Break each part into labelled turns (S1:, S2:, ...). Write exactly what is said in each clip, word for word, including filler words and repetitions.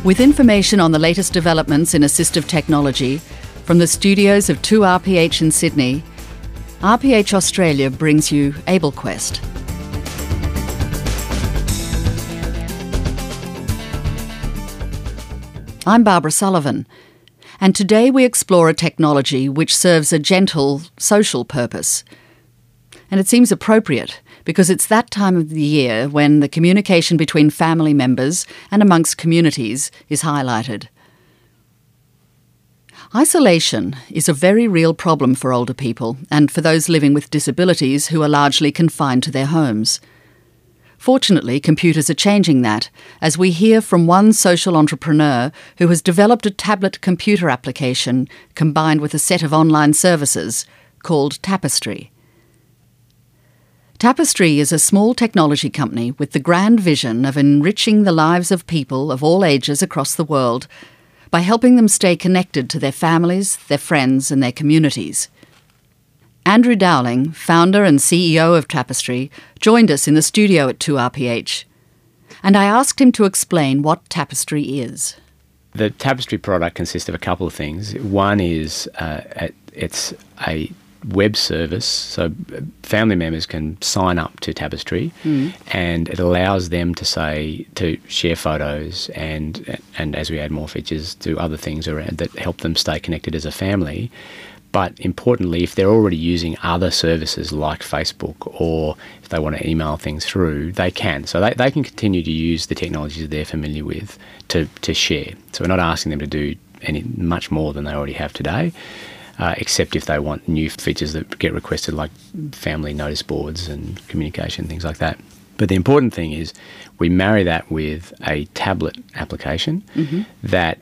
S1: With information on the latest developments in assistive technology from the studios of two R P H in Sydney, R P H Australia brings you AbleQuest. I'm Barbara Sullivan, and today we explore a technology which serves a gentle social purpose. And it seems appropriate because it's that time of the year when the communication between family members and amongst communities is highlighted. Isolation is a very real problem for older people and for those living with disabilities who are largely confined to their homes. Fortunately, computers are changing that, as we hear from one social entrepreneur who has developed a tablet computer application combined with a set of online services called Tapestry. Tapestry is a small technology company with the grand vision of enriching the lives of people of all ages across the world by helping them stay connected to their families, their friends and their communities. Andrew Dowling, founder and C E O of Tapestry, joined us in the studio at two R P H, and I asked him to explain what Tapestry is.
S2: The Tapestry product consists of a couple of things. One is uh, it's a web service, so family members can sign up to Tapestry, mm. and it allows them to say to share photos and and as we add more features, do other things around that help them stay connected as a family. But importantly, if they're already using other services like Facebook, or if they want to email things through, they can. So they, they can continue to use the technologies they're familiar with to, to share. So we're not asking them to do any much more than they already have today. Uh, except if they want new features that get requested, like family notice boards and communication, things like that. But the important thing is we marry that with a tablet application mm-hmm. that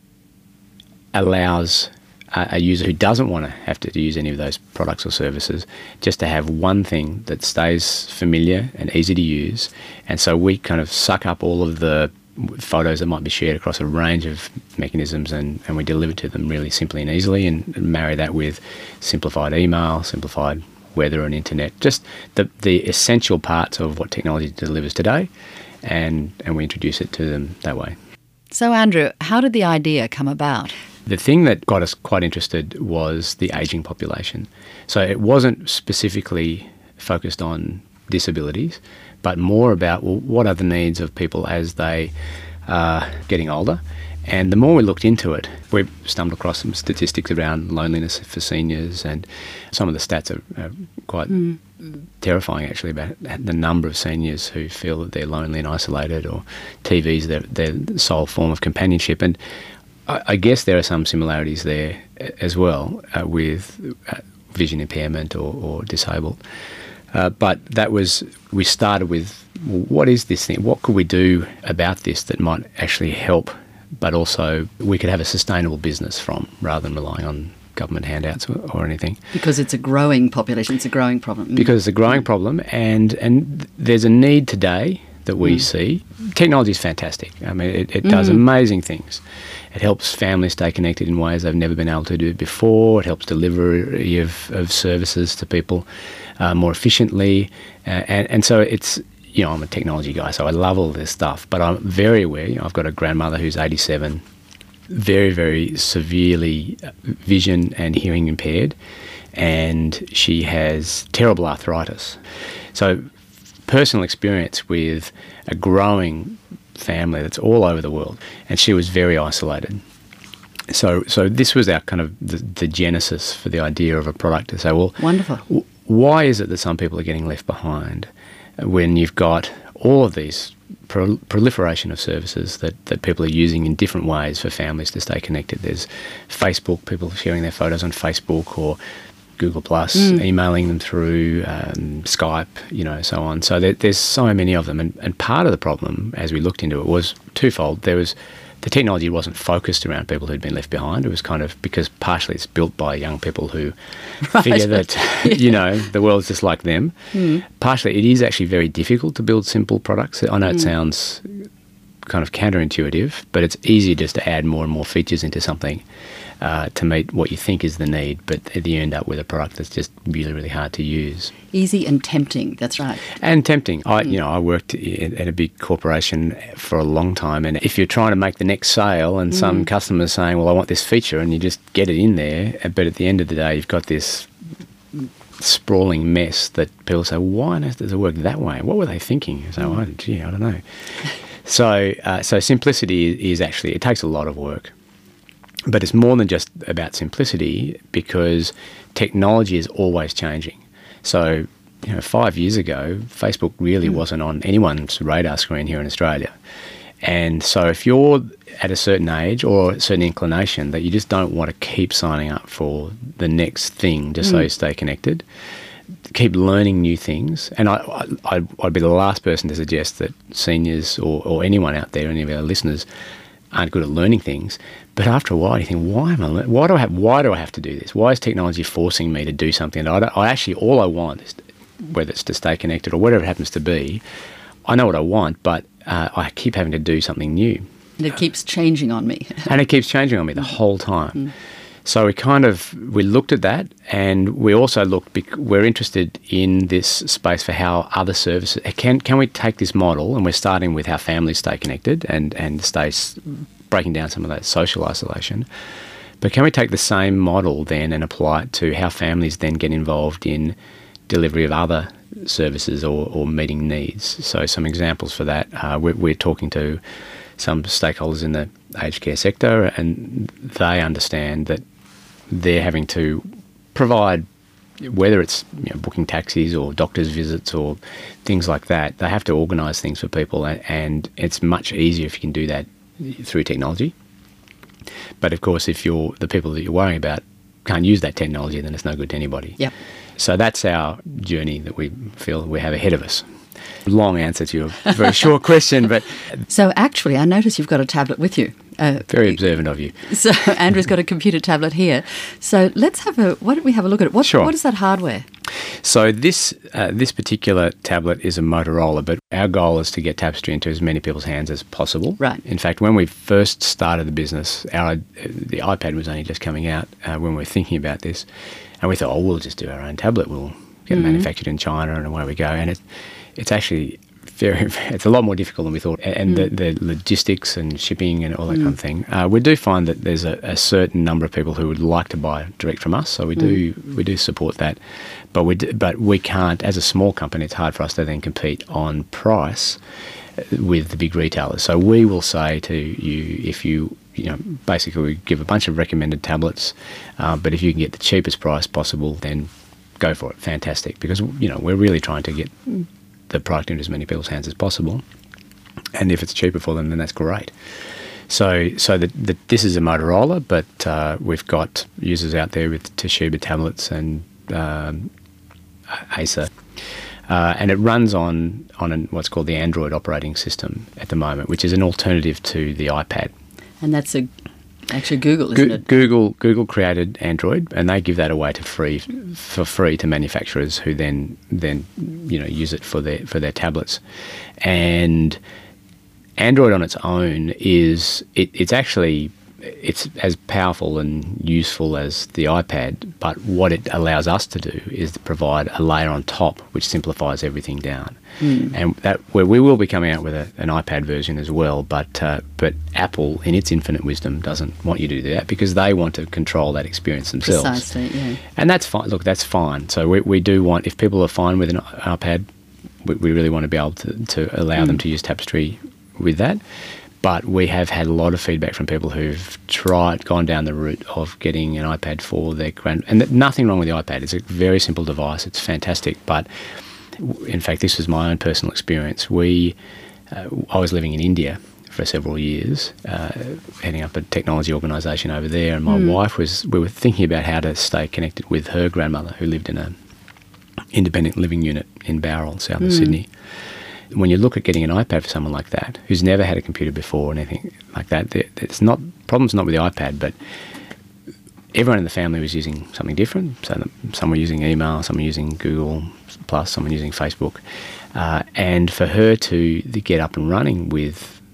S2: allows a, a user who doesn't want to have to use any of those products or services just to have one thing that stays familiar and easy to use. And so we kind of suck up all of the photos that might be shared across a range of mechanisms, and, and we deliver to them really simply and easily, and marry that with simplified email, simplified weather and internet, just the, the essential parts of what technology delivers today, and, and we introduce it to them that way.
S1: So Andrew, how did the idea come about?
S2: The thing that got us quite interested was the ageing population. So it wasn't specifically focused on disabilities, but more about, well, what are the needs of people as they are getting older? And the more we looked into it, we stumbled across some statistics around loneliness for seniors, and some of the stats are, are quite mm. terrifying, actually, about the number of seniors who feel that they're lonely and isolated, or T V's their, their sole form of companionship. And I, I guess there are some similarities there as well uh, with uh, vision impairment or, or disabled. Uh, but that was, we started with, well, what is this thing? What could we do about this that might actually help, but also we could have a sustainable business from, rather than relying on government handouts or, or anything.
S1: Because it's a growing population, it's a growing problem.
S2: Because it's a growing problem, and, and there's a need today that we mm. see. Technology is fantastic. I mean, it, it does mm. amazing things. It helps families stay connected in ways they've never been able to do before. It helps delivery of, of services to people uh, more efficiently. Uh, and, and so it's, you know, I'm a technology guy, so I love all this stuff. But I'm very aware, you know, I've got a grandmother who's eighty-seven, very, very severely vision and hearing impaired, and she has terrible arthritis. So personal experience with a growing family that's all over the world, and she was very isolated. So so this was our kind of the, the genesis for the idea of a product to say, well,
S1: wonderful.
S2: W- why is it that some people are getting left behind when you've got all of these pro- proliferation of services that, that people are using in different ways for families to stay connected? There's Facebook, people sharing their photos on Facebook, or Google Plus, mm. emailing them through, um, Skype, you know, so on. So there, there's so many of them. And, and part of the problem, as we looked into it, was twofold. There was the technology wasn't focused around people who'd been left behind. It was kind of, because partially it's built by young people who right. figure that, yeah. you know, the world's just like them. Mm. Partially it is actually very difficult to build simple products. I know mm. it sounds kind of counterintuitive, but it's easier just to add more and more features into something. uh, to meet what you think is the need, but you end up with a product that's just really, really hard to use.
S1: Easy and tempting, that's right.
S2: And tempting. I, you know, I worked in, at a big corporation for a long time, and if you're trying to make the next sale and mm. some customer's saying, well, I want this feature, and you just get it in there, but at the end of the day, you've got this sprawling mess that people say, why on earth does it work that way? What were they thinking? You say, oh, gee, I don't know. so, uh, so simplicity is actually, it takes a lot of work. But it's more than just about simplicity, because technology is always changing. So, you know, five years ago, Facebook really mm. wasn't on anyone's radar screen here in Australia. And so if you're at a certain age or a certain inclination that you just don't want to keep signing up for the next thing just mm. so you stay connected, keep learning new things. And I, I, I'd be the last person to suggest that seniors or, or anyone out there, any of our listeners, aren't good at learning things. But after a while, you think, why am I? Le- why do I have? Why do I have to do this? Why is technology forcing me to do something that I, don't, I actually all I want is, to, whether it's to stay connected or whatever it happens to be, I know what I want, but uh, I keep having to do something new.
S1: And it keeps changing on me.
S2: and it keeps changing on me the whole time. Mm. So we kind of we looked at that, and we also looked. Bec- we're interested in this space for how other services can can we take this model, and we're starting with how families stay connected and and stay breaking down some of that social isolation. But can we take the same model then and apply it to how families then get involved in delivery of other services or, or meeting needs? So some examples for that: uh, we're, we're talking to some stakeholders in the aged care sector, and they understand that they're having to provide, whether it's you know, booking taxis or doctor's visits or things like that, they have to organise things for people, and, and it's much easier if you can do that through technology. But of course, if you're the people that you're worrying about can't use that technology, then it's no good to anybody.
S1: Yep.
S2: So that's our journey that we feel we have ahead of us. Long answer to your very short question, but...
S1: So actually, I notice you've got a tablet with you. Uh,
S2: very observant of you.
S1: So Andrew's got a computer tablet here. So let's have a... Why don't we have a look at it? What,
S2: sure.
S1: What is that hardware?
S2: So this uh, this particular tablet is a Motorola, but our goal is to get Tapestry into as many people's hands as possible.
S1: Right.
S2: In fact, when we first started the business, our the iPad was only just coming out uh, when we were thinking about this, and we thought, oh, we'll just do our own tablet. We'll get mm-hmm. it manufactured in China, and away we go. And it, it's actually... Very, it's a lot more difficult than we thought, and mm. the, the logistics and shipping and all that mm. kind of thing. Uh, we do find that there's a, a certain number of people who would like to buy direct from us, so we do mm. we do support that. But we do, but we can't, as a small company, it's hard for us to then compete on price with the big retailers. So we will say to you, if you you know, basically we give a bunch of recommended tablets, uh, but if you can get the cheapest price possible, then go for it. Fantastic, because you know we're really trying to get the product into as many people's hands as possible, and if it's cheaper for them, then that's great. So, so that the, this is a Motorola, but uh, we've got users out there with Toshiba tablets and um, Acer, uh, and it runs on on an, what's called the Android operating system at the moment, which is an alternative to the iPad.
S1: And that's a Actually, Google, isn't
S2: Go-
S1: it?
S2: Google Google created Android, and they give that away to free for free to manufacturers who then then you know use it for their for their tablets. And Android on its own is it, it's actually it's as powerful and useful as the iPad, but what it allows us to do is to provide a layer on top which simplifies everything down. Mm. And that where we will be coming out with a, an iPad version as well, but uh, but Apple, in its infinite wisdom, doesn't want you to do that because they want to control that experience themselves.
S1: Precisely, yeah.
S2: And that's fine. Look, that's fine. So we we do want, if people are fine with an iPad, we, we really want to be able to, to allow mm. them to use Tapestry with that. But we have had a lot of feedback from people who've tried, gone down the route of getting an iPad for their grand... And nothing wrong with the iPad. It's a very simple device. It's fantastic. But in fact, this was my own personal experience. We, uh, I was living in India for several years, uh, heading up a technology organisation over there, and my mm. wife was... We were thinking about how to stay connected with her grandmother, who lived in an independent living unit in Bowral, south mm. of Sydney. When you look at getting an iPad for someone like that, who's never had a computer before or anything like that, it's not problem's not with the iPad, but everyone in the family was using something different. So some were using email, some were using Google Plus, someone using Facebook, uh, and for her to get up and running with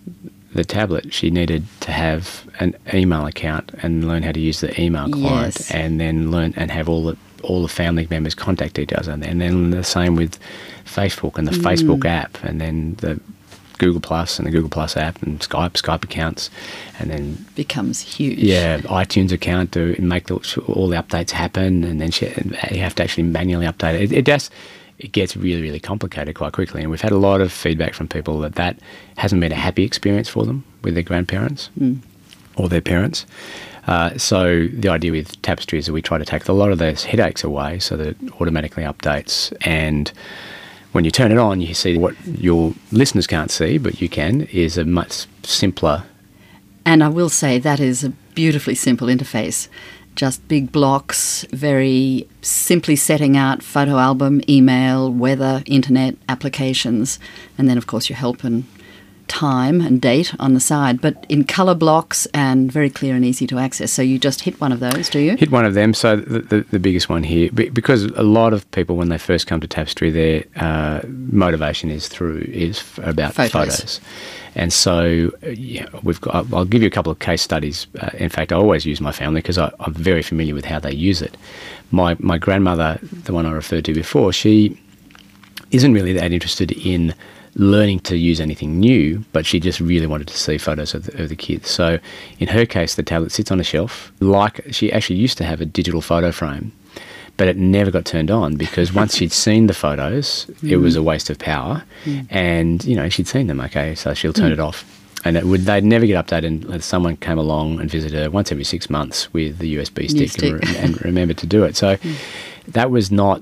S2: the tablet, she needed to have an email account and learn how to use the email client,
S1: yes.
S2: and then learn and have all the all the family members' contact details on there. And then the same with Facebook and the mm. Facebook app, and then the Google Plus and the Google Plus app and Skype, Skype accounts, and then
S1: becomes huge.
S2: Yeah, iTunes account to make the, all the updates happen, and then she, you have to actually manually update it. It, it does. It gets really, really complicated quite quickly, and we've had a lot of feedback from people that that hasn't been a happy experience for them with their grandparents mm. or their parents. Uh, so the idea with Tapestry is that we try to take a lot of those headaches away, so that it automatically updates, and when you turn it on, you see what your listeners can't see, but you can, is a much simpler.
S1: And I will say that is a beautifully simple interface. Just big blocks, very simply setting out photo album, email, weather, internet, applications, and then, of course, your help and time and date on the side, but in colour blocks and very clear and easy to access. So you just hit one of those, do you?
S2: Hit one of them. So the, the, the biggest one here, because a lot of people, when they first come to Tapestry, their uh, motivation is through is about photos. photos. And so yeah, we've got, I'll give you a couple of case studies. Uh, in fact, I always use my family because I'm very familiar with how they use it. My my grandmother, the one I referred to before, she isn't really that interested in learning to use anything new, but she just really wanted to see photos of the, of the kids. So in her case, the tablet sits on a shelf. Like, she actually used to have a digital photo frame, but it never got turned on because once she'd seen the photos, mm. it was a waste of power. Mm. And, you know, she'd seen them, okay, so she'll turn mm. it off. And it would, they'd never get updated unless someone came along and visited her once every six months with the U S B stick, stick. And, and remembered to do it. So mm. that was not...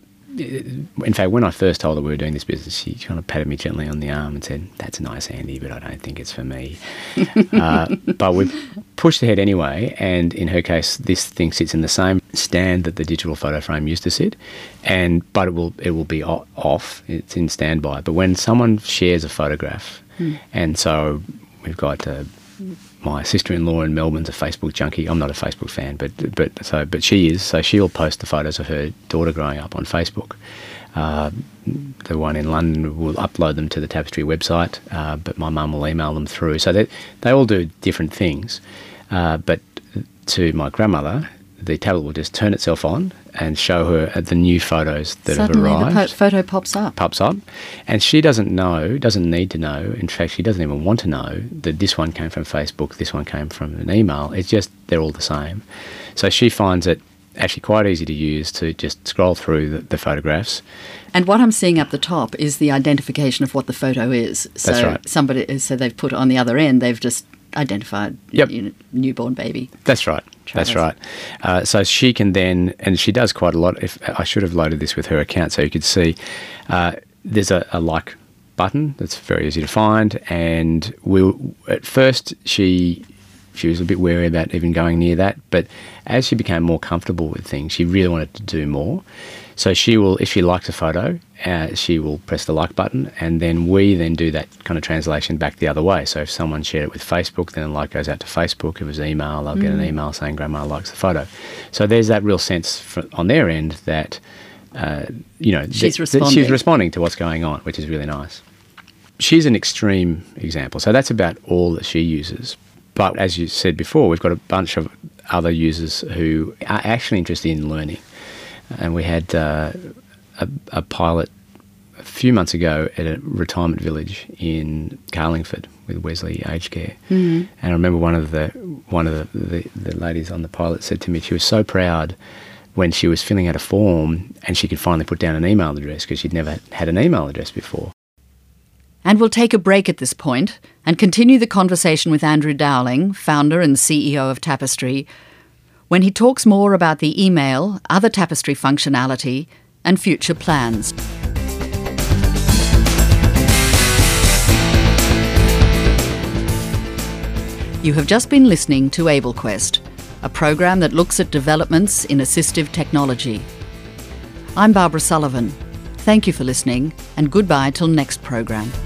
S2: In fact, when I first told her we were doing this business, she kind of patted me gently on the arm and said, "That's nice, Andy, but I don't think it's for me." uh, but we pushed ahead anyway, and in her case, this thing sits in the same stand that the digital photo frame used to sit, and but it will it will be off. It's in standby. But when someone shares a photograph, mm. and so we've got uh, my sister-in-law in Melbourne's a Facebook junkie. I'm not a Facebook fan, but but so but she is. So she'll post the photos of her daughter growing up on Facebook. Uh, the one in London will upload them to the Tapestry website, uh, but my mum will email them through. So they they all do different things. Uh, but to my grandmother, the tablet will just turn itself on and show her the new photos that
S1: Suddenly
S2: have arrived.
S1: Suddenly the po- photo pops up.
S2: Pops up. And she doesn't know, doesn't need to know, in fact, she doesn't even want to know that this one came from Facebook, this one came from an email. It's just they're all the same. So she finds it actually quite easy to use to just scroll through the, the photographs.
S1: And what I'm seeing up the top is the identification of what the photo is. So
S2: That's right.
S1: Somebody, so they've put on the other end, they've just identified
S2: yep.
S1: you know, newborn baby.
S2: That's right. Travis. That's right. Uh, so she can then, and she does quite a lot. If I should have loaded this with her account so you could see, uh, there's a, a like button that's very easy to find. And we'll, at first she she was a bit wary about even going near that, but as she became more comfortable with things, she really wanted to do more. So she will, if she likes a photo, uh, she will press the like button, and then we then do that kind of translation back the other way. So if someone shared it with Facebook, then the like goes out to Facebook. If it was email, they'll mm. get an email saying Grandma likes the photo. So there's that real sense for, on their end that, uh, you know,
S1: she's
S2: th-
S1: responding.
S2: That she's responding to what's going on, which is really nice. She's an extreme example. So that's about all that she uses. But as you said before, we've got a bunch of other users who are actually interested in learning. And we had uh, a, a pilot a few months ago at a retirement village in Carlingford with Wesley Aged Care. Mm-hmm. And I remember one of the one of the, the, the ladies on the pilot said to me she was so proud when she was filling out a form and she could finally put down an email address because she'd never had an email address before.
S1: And we'll take a break at this point and continue the conversation with Andrew Dowling, founder and C E O of Tapestry, when he talks more about the email, other Tapestry functionality, and future plans. You have just been listening to AbleQuest, a program that looks at developments in assistive technology. I'm Barbara Sullivan. Thank you for listening, and goodbye till next program.